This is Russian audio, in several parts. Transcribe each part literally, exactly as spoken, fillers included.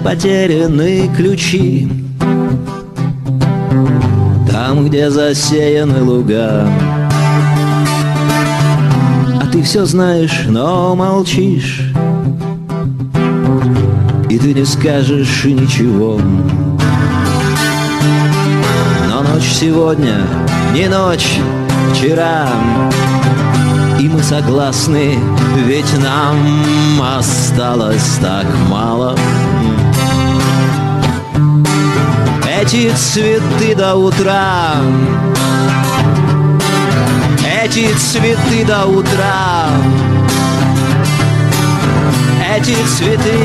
потеряны ключи. Там, где засеяны луга, а ты все знаешь, но молчишь, и ты не скажешь ничего. Но ночь сегодня не ночь вчера, и мы согласны, ведь нам осталось так мало. Эти цветы до утра, эти цветы до утра, эти цветы.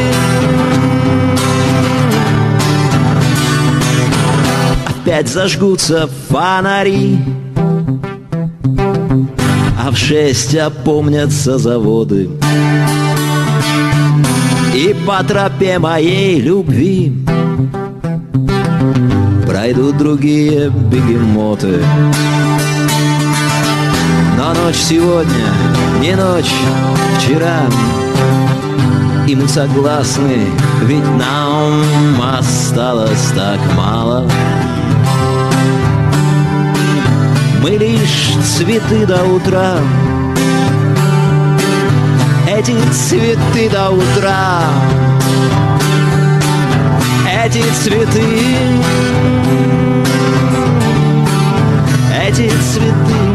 Опять зажгутся фонари, а в шесть опомнятся заводы, и по тропе моей любви пройдут другие бегемоты. Но ночь сегодня не ночь вчера, и мы согласны, ведь нам осталось так мало. Мы лишь цветы до утра, эти цветы до утра, эти цветы, эти цветы.